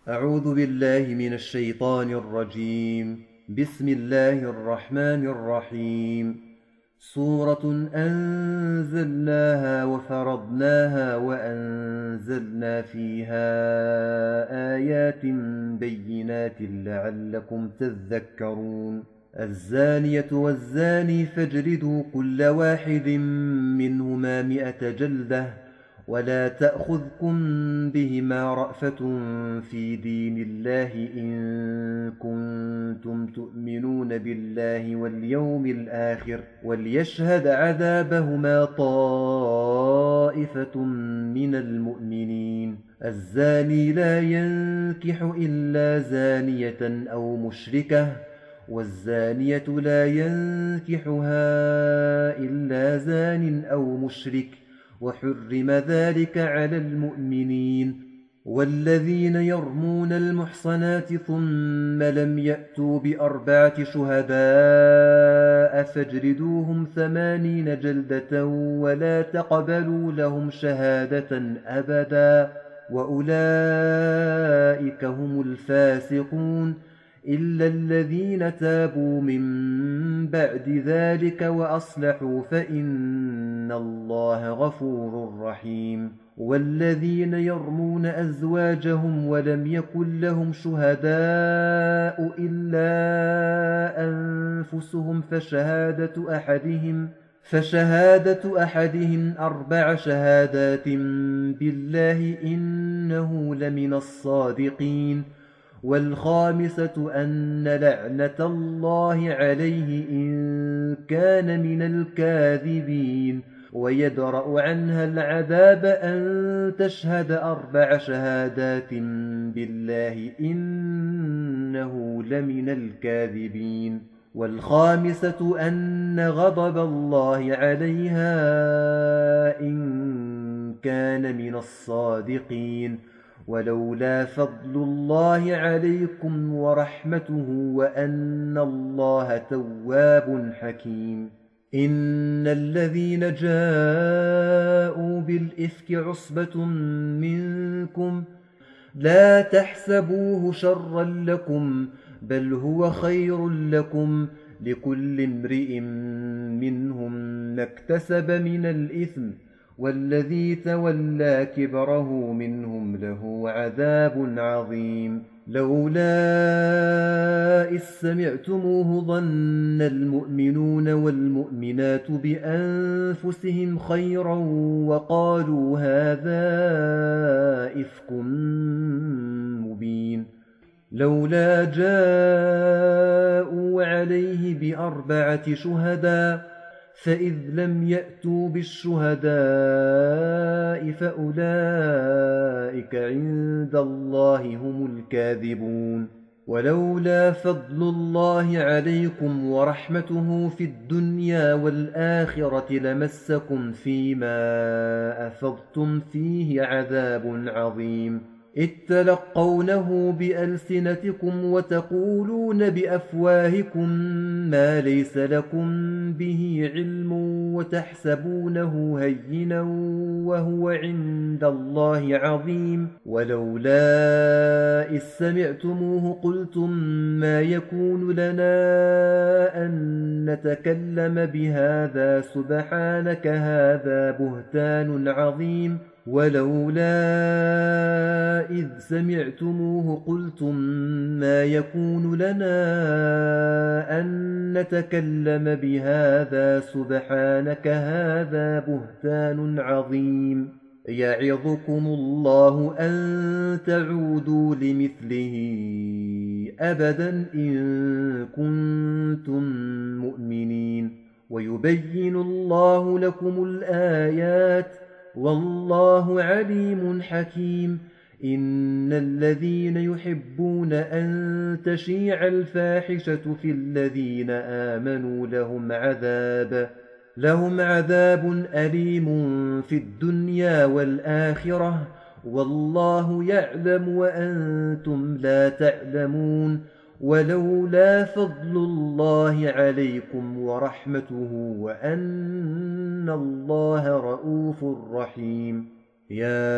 أعوذ بالله من الشيطان الرجيم. بسم الله الرحمن الرحيم. سورة أنزلناها وفرضناها وأنزلنا فيها آيات بينات لعلكم تذكرون. الزانية والزاني فاجلدوا كل واحد منهما 100 جلدة، ولا تأخذكم بهما رأفة في دين الله إن كنتم تؤمنون بالله واليوم الآخر، وليشهد عذابهما طائفة من المؤمنين. الزاني لا ينكح إلا زانية أو مشركة، والزانية لا ينكحها إلا زان أو مشرك، وحرم ذلك على المؤمنين. والذين يرمون المحصنات ثم لم يأتوا ب4 شهداء فاجلدوهم 80 جلدة ولا تقبلوا لهم شهادة أبدا، وأولئك هم الفاسقون، إلا الذين تابوا من بعد ذلك وأصلحوا فإن الله غفور رحيم. والذين يرمون أزواجهم ولم يكن لهم شهداء إلا أنفسهم فشهادة أحدهم 4 شهادات بالله إنه لمن الصادقين. والخامسة أن لعنة الله عليه إن كان من الكاذبين، ويدرأ عنها العذاب أن تشهد 4 شهادات بالله إنه لمن الكاذبين. والخامسة أن غضب الله عليها إن كان من الصادقين. ولولا فضل الله عليكم ورحمته وأن الله تواب حكيم. إن الذين جاءوا بالإفك عصبة منكم لا تحسبوه شرا لكم، بل هو خير لكم، لكل امرئ منهم ما اكتسب من الإثم، والذي تولى كبره منهم له عذاب عظيم. لولا إذ سمعتموه ظن المؤمنون والمؤمنات بأنفسهم خيرا وقالوا هذا إفك مبين. لولا جاءوا عليه ب4 شهداء، فإذ لم يأتوا بالشهداء فأولئك عند الله هم الكاذبون. ولولا فضل الله عليكم ورحمته في الدنيا والآخرة لمسكم فيما أفضتم فيه عذاب عظيم، إذ تلقونه بألسنتكم وتقولون بأفواهكم ما ليس لكم به علم وتحسبونه هينا وهو عند الله عظيم. ولولا إذ سمعتموه قلتم ما يكون لنا أن نتكلم بهذا سبحانك هذا بهتان عظيم. ولولا إذ سمعتموه قلتم ما يكون لنا أن نتكلم بهذا سبحانك هذا بهتان عظيم. يعظكم الله أن تعودوا لمثله أبدا إن كنتم مؤمنين، ويبين الله لكم الآيات والله عليم حكيم. إن الذين يحبون أن تشيع الفاحشة في الذين آمنوا لهم عذاب أليم في الدنيا والآخرة، والله يعلم وأنتم لا تعلمون. ولولا فضل الله عليكم ورحمته وأن الله رؤوف رحيم. يا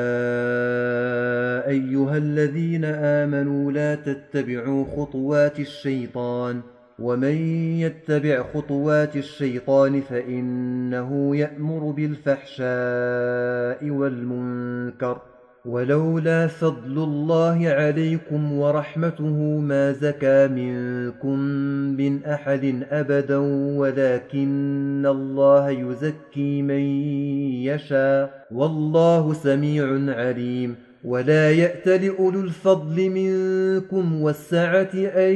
أيها الذين آمنوا لا تتبعوا خطوات الشيطان ومن يتبع خطوات الشيطان فإنه يأمر بالفحشاء والمنكر ولولا فضل الله عليكم ورحمته ما زكى منكم من أحد أبدا ولكن الله يزكي من يشاء والله سميع عليم ولا يأتل أولو الفضل منكم والسعة أن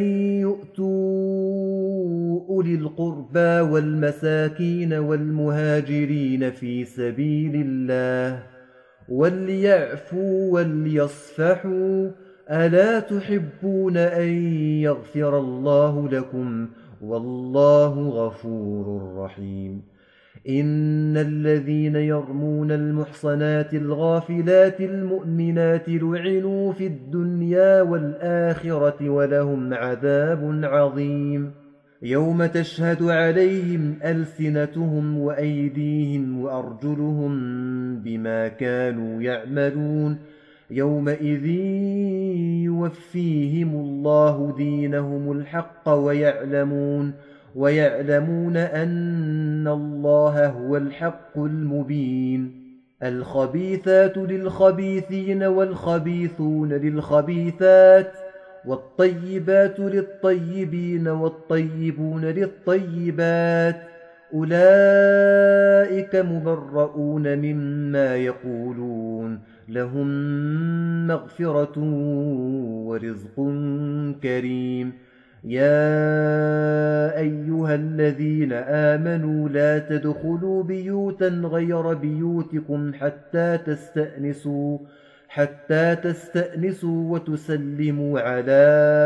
يؤتوا أولي القربى والمساكين والمهاجرين في سبيل الله وليعفوا وليصفحوا ألا تحبون أن يغفر الله لكم والله غفور رحيم إن الذين يرمون المحصنات الغافلات المؤمنات لعنوا في الدنيا والآخرة ولهم عذاب عظيم يوم تشهد عليهم ألسنتهم وأيديهم وأرجلهم بما كانوا يعملون يومئذ يوفيهم الله دينهم الحق ويعلمون أن الله هو الحق المبين الخبيثات للخبيثين والخبيثون للخبيثات والطيبات للطيبين والطيبون للطيبات أولئك مبرؤون مما يقولون لهم مغفرة ورزق كريم يا أيها الذين آمنوا لا تدخلوا بيوتا غير بيوتكم حتى تستأنسوا وتسلموا على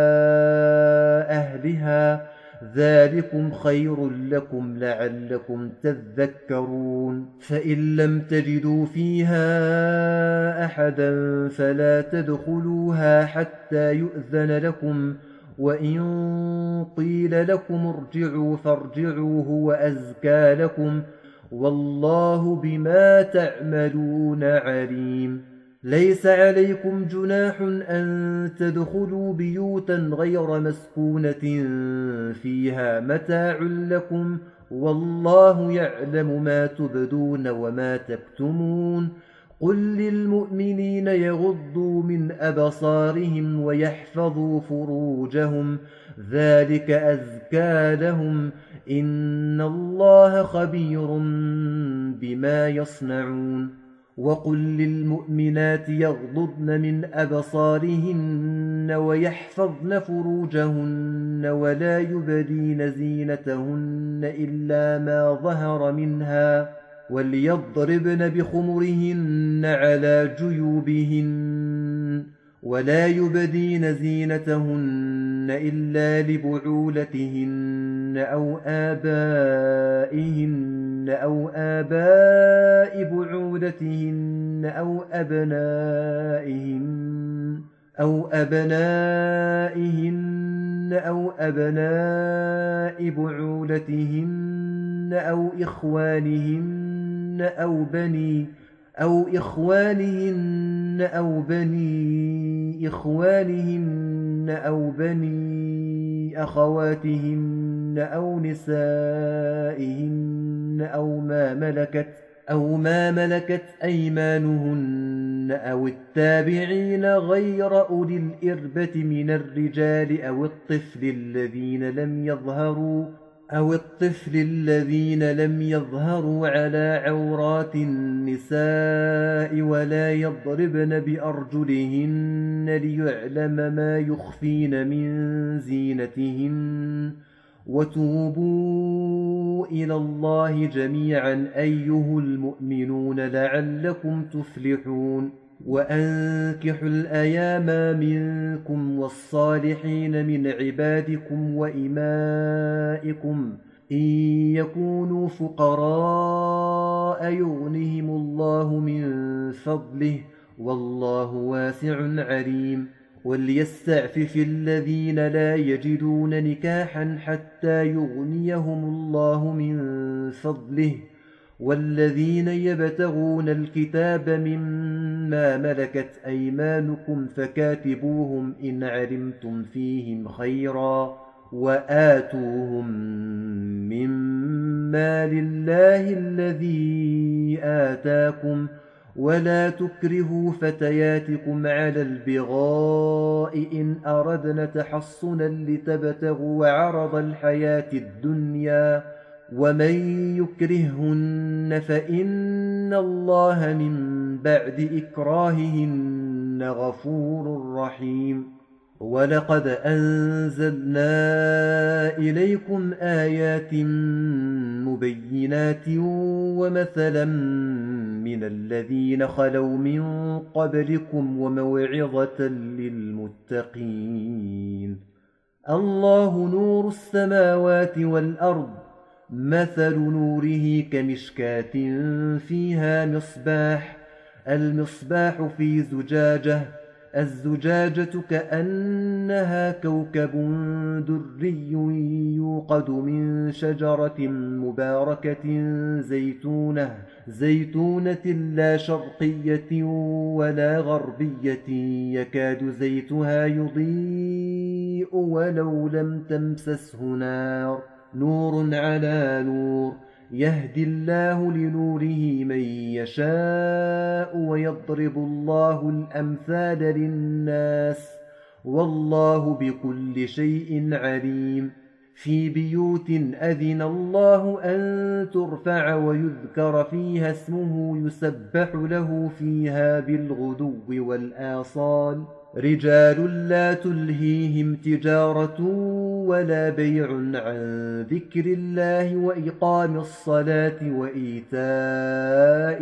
أهلها ذلكم خير لكم لعلكم تذكرون فإن لم تجدوا فيها أحدا فلا تدخلوها حتى يؤذن لكم وإن قيل لكم ارجعوا فارجعوا هو أزكى لكم والله بما تعملون عليم ليس عليكم جناح أن تدخلوا بيوتا غير مسكونة فيها متاع لكم والله يعلم ما تبدون وما تكتمون قل للمؤمنين يغضوا من أبصارهم ويحفظوا فروجهم ذلك أزكى لهم إن الله خبير بما يصنعون وقل للمؤمنات يغضضن من أبصارهن ويحفظن فروجهن ولا يبدين زينتهن إلا ما ظهر منها وليضربن بخمرهن على جيوبهن ولا يبدين زينتهن إلا لبعولتهن أو آباء بعولتهن أو أبناء بعولتهن أو إخوانهن أو بني أخواتهن أو نسائهن أو ما ملكت أيمانهن أو التابعين غير أولي الإربة من الرجال أو الطفل الذين لم يظهروا على عورات النساء ولا يضربن بأرجلهن ليعلم ما يخفين من زينتهن وتوبوا إلى الله جميعا أيها المؤمنون لعلكم تفلحون وأنكحوا الأيام منكم والصالحين من عبادكم وإمائكم إن يكونوا فقراء يغنهم الله من فضله والله واسع عليم وليستعفف الذين لا يجدون نكاحا حتى يغنيهم الله من فضله والذين يبتغون الكتاب مما ملكت أيمانكم فكاتبوهم إن علمتم فيهم خيرا وآتوهم مما لله الذي آتاكم ولا تكرهوا فتياتكم على البغاء إن أردنا تحصنا لتبتغوا عرض الحياة الدنيا ومن يكرههن فإن الله من بعد إكراههن غفور رحيم ولقد أنزلنا إليكم آيات مبينات ومثلا من الذين خلوا من قبلكم وموعظة للمتقين الله نور السماوات والأرض مثل نوره كمشكاة فيها مصباح المصباح في زجاجة الزجاجة كأنها كوكب دري يوقد من شجرة مباركة زيتونة لا شرقية ولا غربية يكاد زيتها يضيء ولو لم تمسسه نار نور على نور يهدي الله لنوره من يشاء ويضرب الله الأمثال للناس والله بكل شيء عليم في بيوت أذن الله أن ترفع ويذكر فيها اسمه يسبح له فيها بالغدو والآصال رجال لا تلهيهم تجارة ولا بيع عن ذكر الله وإقام الصلاة وإيتاء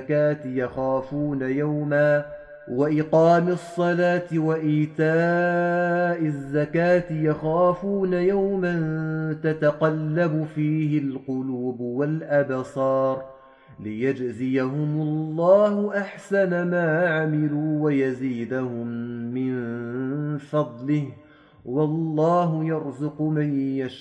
الزكاة يخافون يوما تتقلب فيه القلوب والأبصار ليجزيهم الله أحسن ما عملوا ويزيدهم من فضله والله يرزق من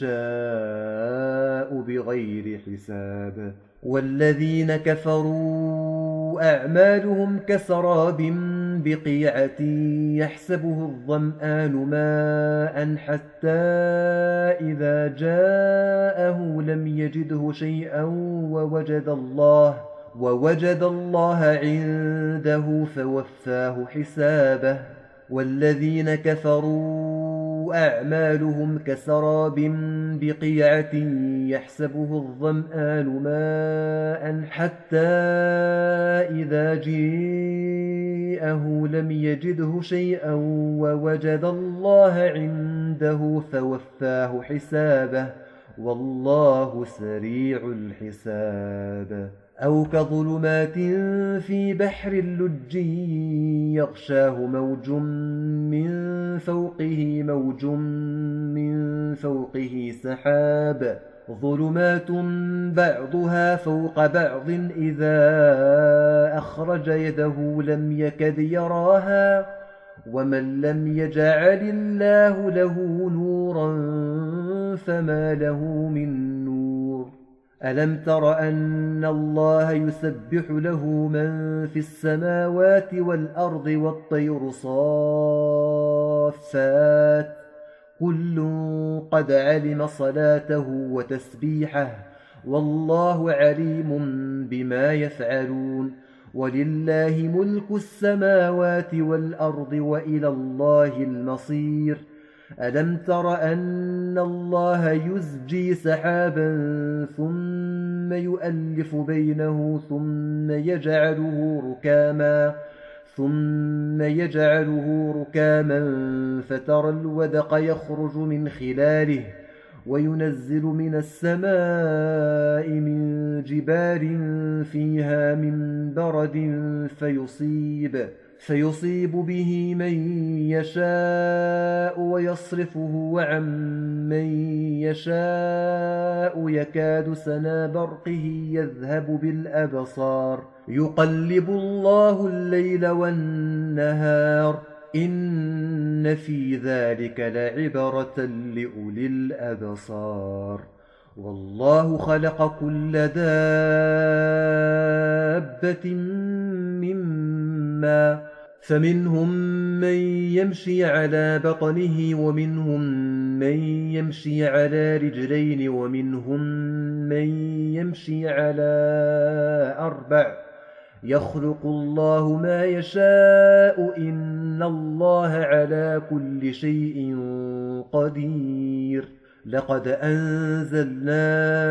يشاء بغير حساب والذين كفروا أعمالهم كسراب بقيعة يحسبه الظمآن ماء حتى إذا جاءه لم يجده شيئا ووجد الله عنده فوفاه حسابه والذين كفروا أعمالهم كسراب بقيعة يحسبه الظمآن ماء حتى إذا جاءه لم يجده شيئا ووجد الله عنده فوفاه حسابه والله سريع الحساب أو كظلمات في بحر اللج يغشاه موج من فوقه سحاب ظلمات بعضها فوق بعض إذا أخرج يده لم يكد يراها ومن لم يجعل الله له نورا فما له من نور ألم تر أن الله يسبح له من في السماوات والأرض والطير صافات كل قد علم صلاته وتسبيحه والله عليم بما يفعلون ولله ملك السماوات والأرض وإلى الله المصير ألم تر أن الله يزجي سحابا ثم يؤلف بينه ثم يجعله ركاما فترى الودق يخرج من خلاله وينزل من السماء من جبال فيها من برد فيصيب به من يشاء ويصرفه عن من يشاء يكاد سنا برقه يذهب بالأبصار يقلب الله الليل والنهار إن في ذلك لعبرة لأولي الأبصار والله خلق كل دابة من ماء فمنهم من يمشي على بطنه ومنهم من يمشي على رجلين ومنهم من يمشي على أربع يخلق الله ما يشاء إن الله على كل شيء قدير لقد أنزلنا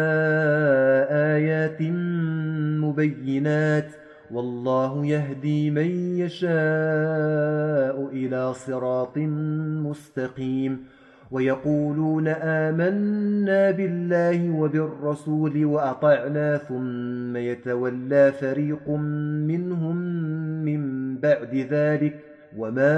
آيات مبينات والله يهدي من يشاء إلى صراط مستقيم ويقولون آمنا بالله وبالرسول وأطعنا ثم يتولى فريق منهم من بعد ذلك وما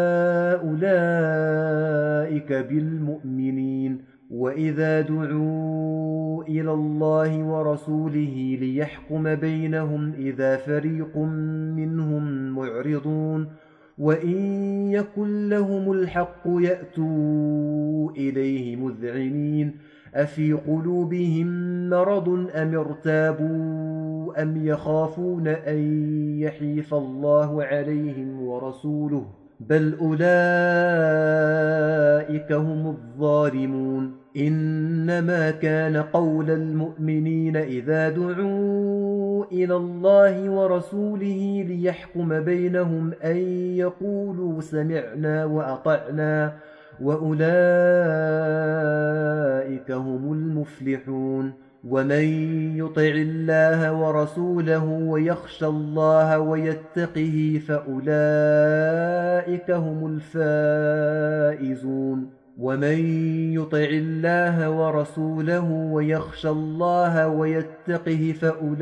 أولئك بالمؤمنين وإذا دعوا إلى الله ورسوله ليحكم بينهم إذا فريق منهم معرضون وإن يكن لهم الحق يأتوا إليه مذعنين أفي قلوبهم مرض أم ارتابوا أم يخافون أن يحيف الله عليهم ورسوله بل أولئك هم الظالمون إنما كان قول المؤمنين إذا دعوا إلى الله ورسوله ليحكم بينهم أن يقولوا سمعنا وأطعنا وأولئك هم المفلحون ومن يطع الله ورسوله ويخشى الله ويتقه فأولئك هم الفائزون ومن يطع الله ورسوله ويخشى الله ويتقه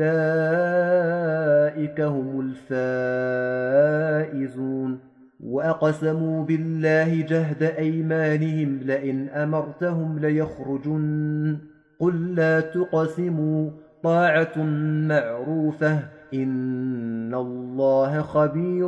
فأولئك هم الفائزون وأقسموا بالله جهد أيمانهم لئن أمرتهم ليخرجن قل لا تقسموا طاعة معروفة إن الله خبير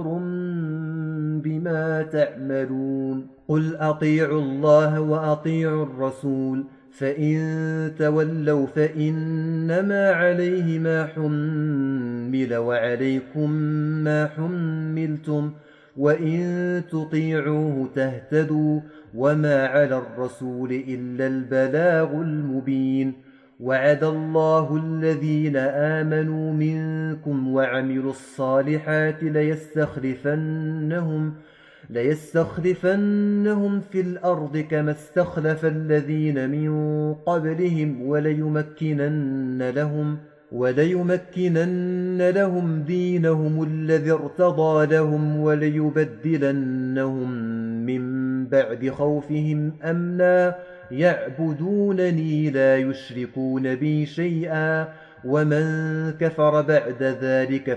بما تعملون قل أطيعوا الله وأطيعوا الرسول فإن تولوا فإنما عليه ما حمل وعليكم ما حملتم وإن تطيعوه تهتدوا وما على الرسول إلا البلاغ المبين وعد الله الذين آمنوا منكم وعملوا الصالحات ليستخلفنهم في الأرض كما استخلف الذين من قبلهم وليمكنن لهم دينهم الذي ارتضى لهم وليبدلنهم من بعد خوفهم أمنا يعبدونني لا يشركون بي شيئا ومن كفر بعد ذلك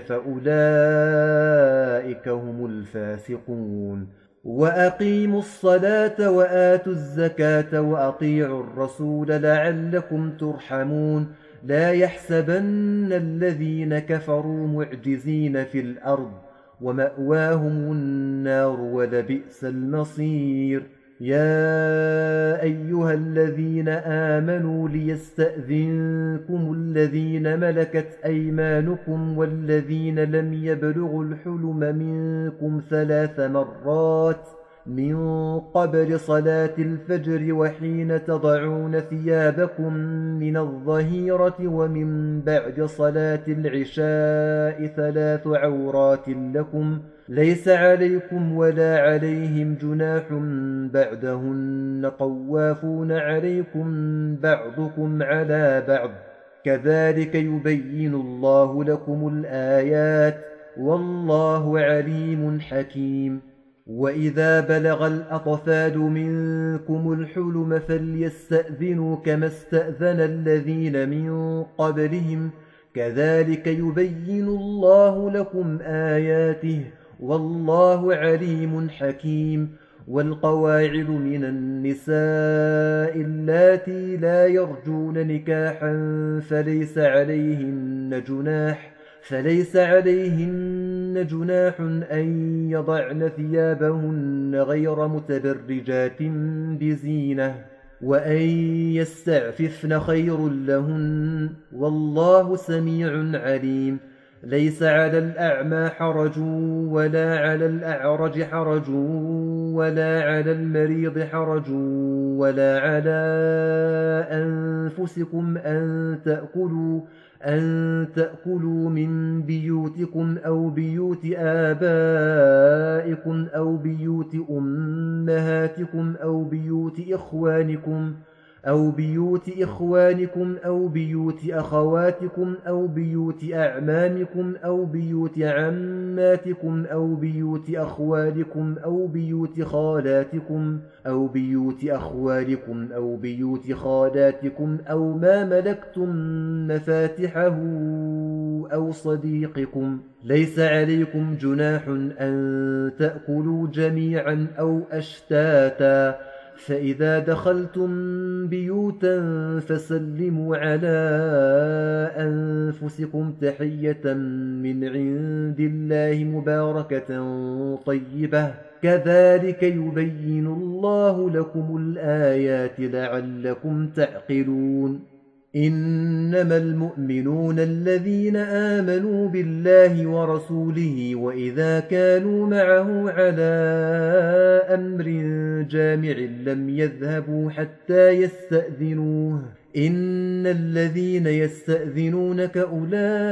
فأولئك هم الفاسقون وأقيموا الصلاة وآتوا الزكاة وأطيعوا الرسول لعلكم ترحمون لا يحسبن الذين كفروا معجزين في الأرض ومأواهم النار ولبئس المصير يا أيها الذين آمنوا ليستأذنكم الذين ملكت أيمانكم والذين لم يبلغوا الحلم منكم 3 مرات من قبل صلاة الفجر وحين تضعون ثيابكم من الظهيرة ومن بعد صلاة العشاء 3 عورات لكم ليس عليكم ولا عليهم جناح بعدهن طوافون عليكم بعضكم على بعض كذلك يبين الله لكم الآيات والله عليم حكيم وإذا بلغ الأطفال منكم الحلم فليستأذنوا كما استأذن الذين من قبلهم كذلك يبين الله لكم آياته والله عليم حكيم والقواعد من النساء اللاتي لا يرجون نكاحا فليس عليهن جناح أن يضعن ثيابهن غير متبرجات بزينة وأن يستعففن خير لهن والله سميع عليم. ليس على الأعمى حرج ولا على الأعرج حرج ولا على المريض حرج ولا على أنفسكم أن تأكلوا من بيوتكم أو بيوت آبائكم أو بيوت أمهاتكم أو بيوت إخوانكم أو بيوت أخواتكم أو بيوت أعمامكم أو بيوت عماتكم أو بيوت أخوالكم أو بيوت خالاتكم أو ما ملكتم مفاتحه أو صديقكم. ليس عليكم جناح أن تأكلوا جميعا أو أشتاتا، فإذا دخلتم بيوتا فسلموا على أنفسكم تحية من عند الله مباركة طيبة، كذلك يبين الله لكم الآيات لعلكم تعقلون. إنما المؤمنون الذين آمنوا بالله ورسوله وإذا كانوا معه على أمر جامع لم يذهبوا حتى يستأذنوه. إن الذين يستأذنونك أولئك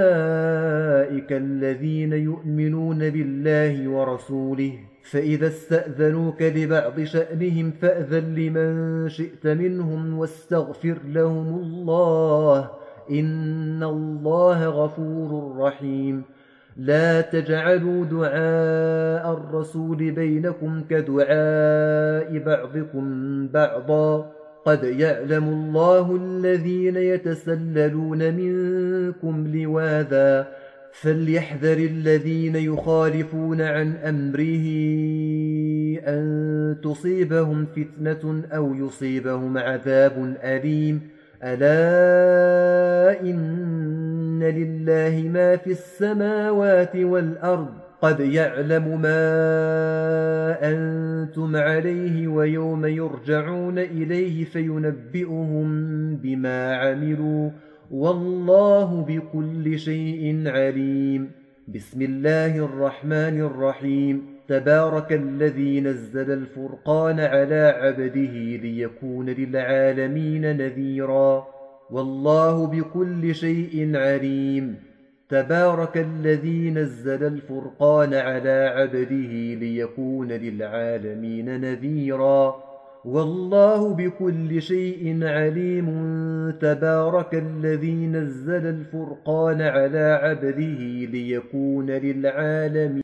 الذين يؤمنون بالله ورسوله، فإذا استأذنوك لبعض شأنهم فأذن لمن شئت منهم واستغفر لهم الله، إن الله غفور رحيم. لا تجعلوا دعاء الرسول بينكم كدعاء بعضكم بعضا، قد يعلم الله الذين يتسللون منكم لواذا، فليحذر الذين يخالفون عن أمره أن تصيبهم فتنة أو يصيبهم عذاب أليم. ألا إن لله ما في السماوات والأرض، قد يعلم ما أنتم عليه ويوم يرجعون إليه فينبئهم بما عملوا، والله بكل شيء عليم. بسم الله الرحمن الرحيم. تبارك الذي نزل الفرقان على عبده ليكون للعالمين نذيرا، والله بكل شيء عليم. تبارك الذي نزل الفرقان على عبده ليكون للعالمين نذيرا، والله بكل شيء عليم. تبارك الذي نزل الفرقان على عبده ليكون للعالمين